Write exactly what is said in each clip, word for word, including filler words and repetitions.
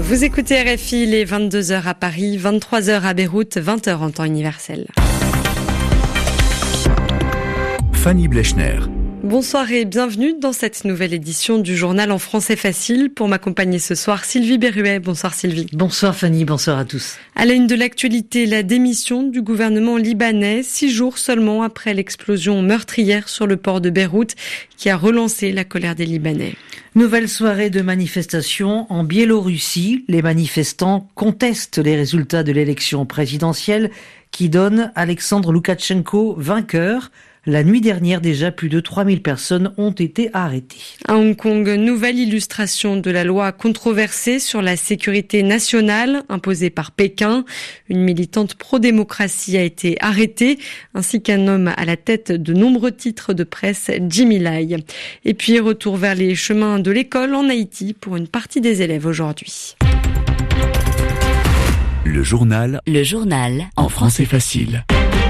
Vous écoutez R F I, il est vingt-deux heures à Paris, vingt-trois heures à Beyrouth, vingt heures en temps universel. Fanny Blechner. Bonsoir et bienvenue dans cette nouvelle édition du journal en français facile. Pour m'accompagner ce soir, Sylvie Berruet. Bonsoir Sylvie. Bonsoir Fanny, bonsoir à tous. À la une de l'actualité, la démission du gouvernement libanais, six jours seulement après l'explosion meurtrière sur le port de Beyrouth qui a relancé la colère des Libanais. Nouvelle soirée de manifestation en Biélorussie. Les manifestants contestent les résultats de l'élection présidentielle qui donne Alexandre Loukachenko vainqueur. La nuit dernière, déjà, plus de trois mille personnes ont été arrêtées. À Hong Kong, nouvelle illustration de la loi controversée sur la sécurité nationale imposée par Pékin. Une militante pro-démocratie a été arrêtée, ainsi qu'un homme à la tête de nombreux titres de presse, Jimmy Lai. Et puis, retour vers les chemins de l'école en Haïti pour une partie des élèves aujourd'hui. Le journal. Le journal. En français facile.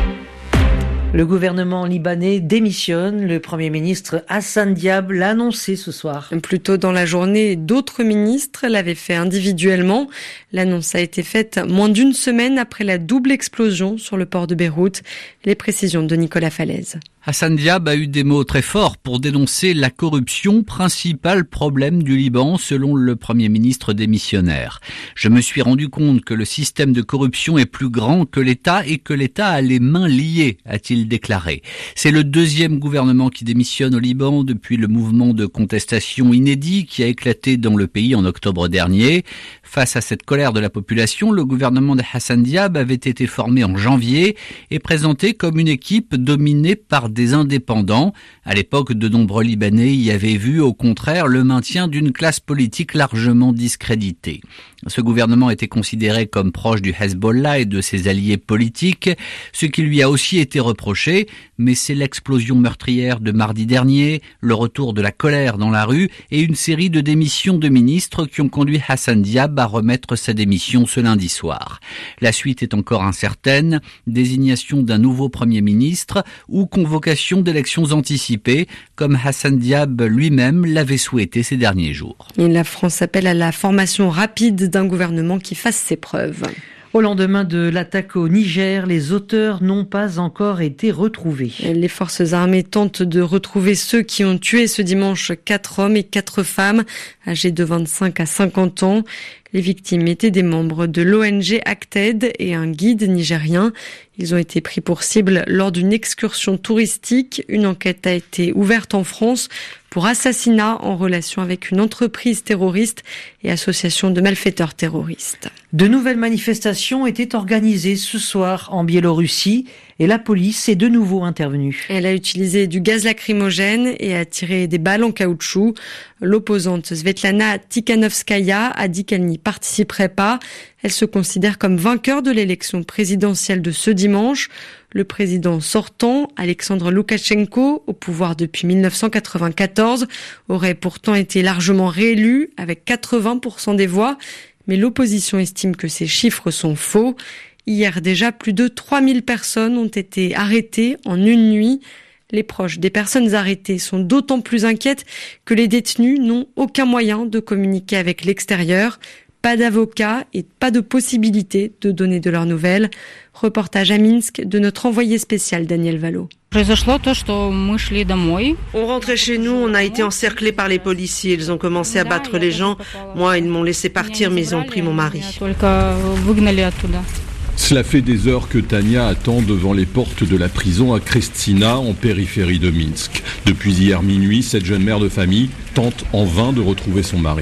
Le gouvernement libanais démissionne. Le Premier ministre Hassan Diab l'a annoncé ce soir. Plus tôt dans la journée, d'autres ministres l'avaient fait individuellement. L'annonce a été faite moins d'une semaine après la double explosion sur le port de Beyrouth. Les précisions de Nicolas Falaise. Hassan Diab a eu des mots très forts pour dénoncer la corruption, principal problème du Liban selon le Premier ministre démissionnaire. Je me suis rendu compte que le système de corruption est plus grand que l'État et que l'État a les mains liées, a-t-il déclaré. C'est le deuxième gouvernement qui démissionne au Liban depuis le mouvement de contestation inédit qui a éclaté dans le pays en octobre dernier. Face à cette colère de la population, le gouvernement de Hassan Diab avait été formé en janvier et présenté comme une équipe dominée par des indépendants. À l'époque, de nombreux Libanais y avaient vu au contraire le maintien d'une classe politique largement discréditée. Ce gouvernement était considéré comme proche du Hezbollah et de ses alliés politiques, ce qui lui a aussi été reproché, mais c'est l'explosion meurtrière de mardi dernier, le retour de la colère dans la rue et une série de démissions de ministres qui ont conduit Hassan Diab à remettre sa démission ce lundi soir. La suite est encore incertaine, désignation d'un nouveau Premier ministre ou convocation d'élections anticipées, comme Hassan Diab lui-même l'avait souhaité ces derniers jours. Et la France appelle à la formation rapide d'un gouvernement qui fasse ses preuves. Au lendemain de l'attaque au Niger, les auteurs n'ont pas encore été retrouvés. Les forces armées tentent de retrouver ceux qui ont tué ce dimanche quatre hommes et quatre femmes âgés de vingt-cinq à cinquante ans. Les victimes étaient des membres de l'O N G Acted et un guide nigérien. Ils ont été pris pour cible lors d'une excursion touristique. Une enquête a été ouverte en France pour assassinat en relation avec une entreprise terroriste et association de malfaiteurs terroristes. De nouvelles manifestations étaient organisées ce soir en Biélorussie et la police est de nouveau intervenue. Elle a utilisé du gaz lacrymogène et a tiré des balles en caoutchouc. L'opposante Svetlana Tikhanovskaya a dit qu'elle n'y participerait pas. Elle se considère comme vainqueur de l'élection présidentielle de ce dimanche. Le président sortant, Alexandre Loukachenko, au pouvoir depuis mille neuf cent quatre-vingt-quatorze, aurait pourtant été largement réélu avec quatre-vingts pour cent des voix. Mais l'opposition estime que ces chiffres sont faux. Hier déjà, plus de trois mille personnes ont été arrêtées en une nuit. Les proches des personnes arrêtées sont d'autant plus inquiètes que les détenus n'ont aucun moyen de communiquer avec l'extérieur. Pas d'avocat et pas de possibilité de donner de leurs nouvelles. Reportage à Minsk de notre envoyé spécial Daniel Valo. On rentrait chez nous, on a été encerclés par les policiers. Ils ont commencé à battre les gens. Moi, ils m'ont laissé partir, mais ils ont pris mon mari. Cela fait des heures que Tania attend devant les portes de la prison à Krestina, en périphérie de Minsk. Depuis hier minuit, cette jeune mère de famille tente en vain de retrouver son mari.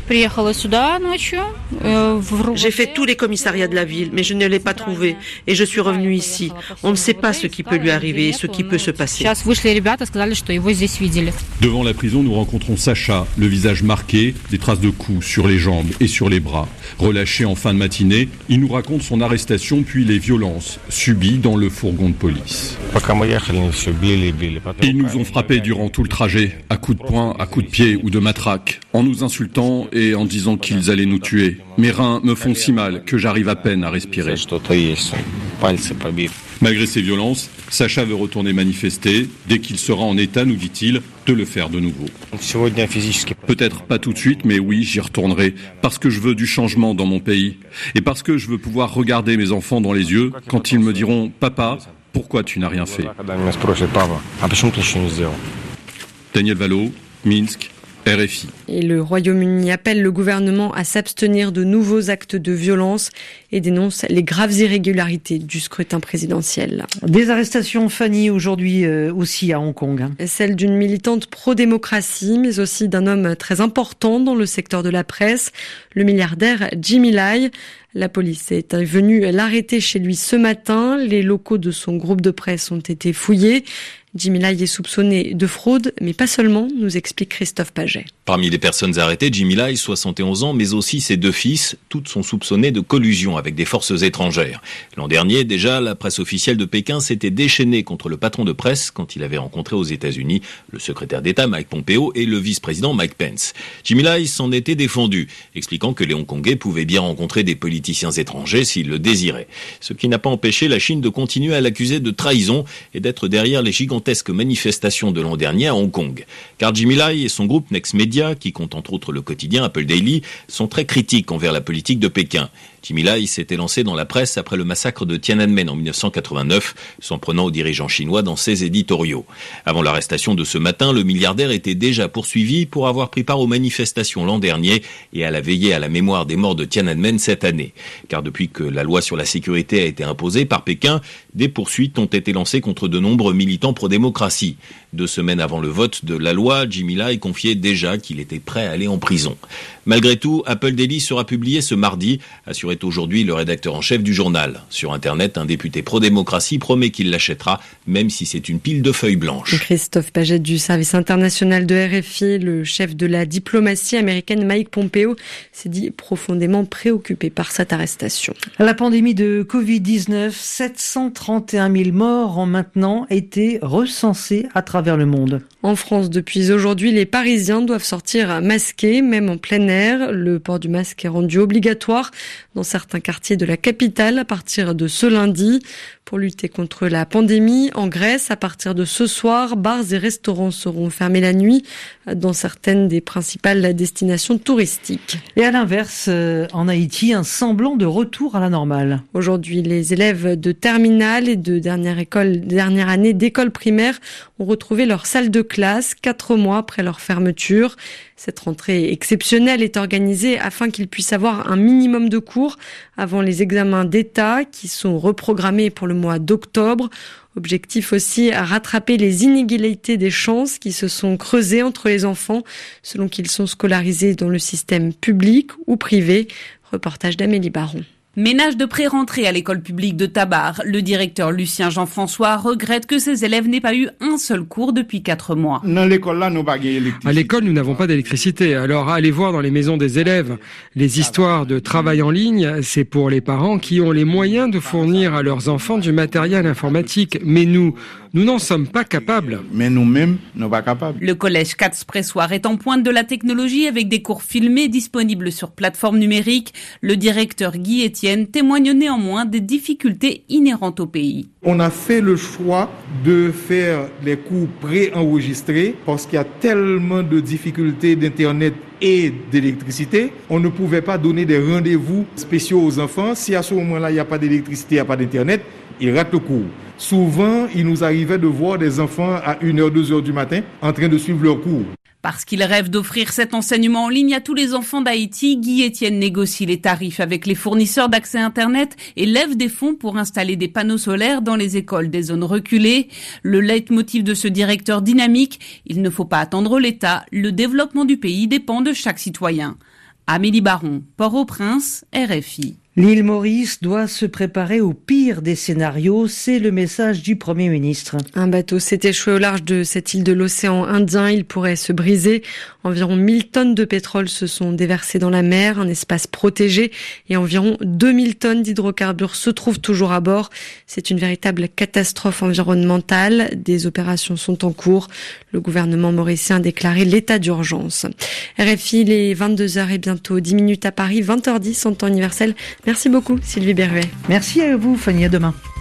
J'ai fait tous les commissariats de la ville, mais je ne l'ai pas trouvé. Et je suis revenue ici. On ne sait pas ce qui peut lui arriver et ce qui peut se passer. Devant la prison, nous rencontrons Sacha, le visage marqué, des traces de coups sur les jambes et sur les bras. Relâché en fin de matinée, il nous raconte son arrestation puis les violences subies dans le fourgon de police. Ils nous ont frappés durant tout le trajet, à coups de poing, à coups de pied ou de matraque, en nous insultant et en disant qu'ils allaient nous tuer. Mes reins me font si mal que j'arrive à peine à respirer. Malgré ces violences, Sacha veut retourner manifester. Dès qu'il sera en état, nous dit-il, de le faire de nouveau. Peut-être pas tout de suite, mais oui, j'y retournerai. Parce que je veux du changement dans mon pays. Et parce que je veux pouvoir regarder mes enfants dans les yeux quand ils me diront « Papa, pourquoi tu n'as rien fait ?» Daniel Valo, Minsk, R F I. Et le Royaume-Uni appelle le gouvernement à s'abstenir de nouveaux actes de violence et dénonce les graves irrégularités du scrutin présidentiel. Des arrestations, Fanny, aujourd'hui euh, aussi à Hong Kong. Celle d'une militante pro-démocratie, mais aussi d'un homme très important dans le secteur de la presse, le milliardaire Jimmy Lai. La police est venue l'arrêter chez lui ce matin. Les locaux de son groupe de presse ont été fouillés. Jimmy Lai est soupçonné de fraude, mais pas seulement, nous explique Christophe Paget. Parmi les personnes arrêtées, Jimmy Lai, soixante et onze ans, mais aussi ses deux fils, toutes sont soupçonnées de collusion avec des forces étrangères. L'an dernier, déjà, la presse officielle de Pékin s'était déchaînée contre le patron de presse quand il avait rencontré aux États-Unis le secrétaire d'État Mike Pompeo et le vice-président Mike Pence. Jimmy Lai s'en était défendu, expliquant que les Hongkongais pouvaient bien rencontrer des politiciens étrangers s'ils le désiraient. Ce qui n'a pas empêché la Chine de continuer à l'accuser de trahison et d'être derrière les gigantesques manifestations de l'an dernier à Hong Kong. Car Jimmy Lai et son groupe Next Media, qui compte entre autres le quotidien Apple Daily, sont très critiques envers la politique de Pékin. Jimmy Lai s'était lancé dans la presse après le massacre de Tiananmen en dix-neuf cent quatre-vingt-neuf, s'en prenant aux dirigeants chinois dans ses éditoriaux. Avant l'arrestation de ce matin, le milliardaire était déjà poursuivi pour avoir pris part aux manifestations l'an dernier et à la veillée à la mémoire des morts de Tiananmen cette année. Car depuis que la loi sur la sécurité a été imposée par Pékin, des poursuites ont été lancées contre de nombreux militants pro-démocratie. Deux semaines avant le vote de la loi, Jimmy Lai confiait déjà qu'il était prêt à aller en prison. Malgré tout, Apple Daily sera publié ce mardi, assurait aujourd'hui le rédacteur en chef du journal. Sur Internet, un député pro-démocratie promet qu'il l'achètera, même si c'est une pile de feuilles blanches. Christophe Paget du service international de R F I, le chef de la diplomatie américaine Mike Pompeo, s'est dit profondément préoccupé par cette arrestation. La pandémie de covid dix-neuf, sept cent trente et un mille morts ont maintenant été recensés à travers le monde. En France, depuis aujourd'hui, les Parisiens doivent sortir masqués, même en plein air. Le port du masque est rendu obligatoire dans certains quartiers de la capitale à partir de ce lundi. Pour lutter contre la pandémie, en Grèce, à partir de ce soir, bars et restaurants seront fermés la nuit dans certaines des principales destinations touristiques. Et à l'inverse, en Haïti, un semblant de retour à la normale. Aujourd'hui, les élèves de terminale et de dernière école, dernière année d'école primaire ont retrouvé leur salle de classe quatre mois après leur fermeture. Cette rentrée exceptionnelle est organisée afin qu'ils puissent avoir un minimum de cours avant les examens d'État qui sont reprogrammés pour le mois d'octobre. Objectif aussi à rattraper les inégalités des chances qui se sont creusées entre les enfants selon qu'ils sont scolarisés dans le système public ou privé. Reportage d'Amélie Baron. Ménage de pré-rentrée à l'école publique de Tabar, le directeur Lucien Jean-François regrette que ses élèves n'aient pas eu un seul cours depuis quatre mois. À l'école, nous n'avons pas d'électricité, alors allez voir dans les maisons des élèves. Les histoires de travail en ligne, c'est pour les parents qui ont les moyens de fournir à leurs enfants du matériel informatique. Mais nous, nous n'en sommes pas capables. Mais nous-mêmes, nous ne sommes pas capables. Le collège Katz-Pressoir est en pointe de la technologie avec des cours filmés disponibles sur plateforme numérique. Le directeur Guy Etienne témoigne néanmoins des difficultés inhérentes au pays. On a fait le choix de faire les cours pré-enregistrés parce qu'il y a tellement de difficultés d'Internet et d'électricité. On ne pouvait pas donner des rendez-vous spéciaux aux enfants. Si à ce moment-là, il n'y a pas d'électricité, il n'y a pas d'Internet, ils ratent le cours. Souvent, il nous arrivait de voir des enfants à une heure, deux heures du matin en train de suivre leur cours. Parce qu'il rêve d'offrir cet enseignement en ligne à tous les enfants d'Haïti, Guy Etienne négocie les tarifs avec les fournisseurs d'accès Internet et lève des fonds pour installer des panneaux solaires dans les écoles des zones reculées. Le leitmotiv de ce directeur dynamique, il ne faut pas attendre l'État, le développement du pays dépend de chaque citoyen. Amélie Baron, Port-au-Prince, R F I. L'île Maurice doit se préparer au pire des scénarios, c'est le message du Premier ministre. Un bateau s'est échoué au large de cette île de l'océan Indien, il pourrait se briser. Environ mille tonnes de pétrole se sont déversées dans la mer, un espace protégé, et environ deux mille tonnes d'hydrocarbures se trouvent toujours à bord. C'est une véritable catastrophe environnementale. Des opérations sont en cours. Le gouvernement mauricien a déclaré l'état d'urgence. R F I, les vingt-deux heures et bientôt dix minutes à Paris, vingt heures dix en temps universel. Merci beaucoup Sylvie Berruet. Merci à vous Fanny, à demain.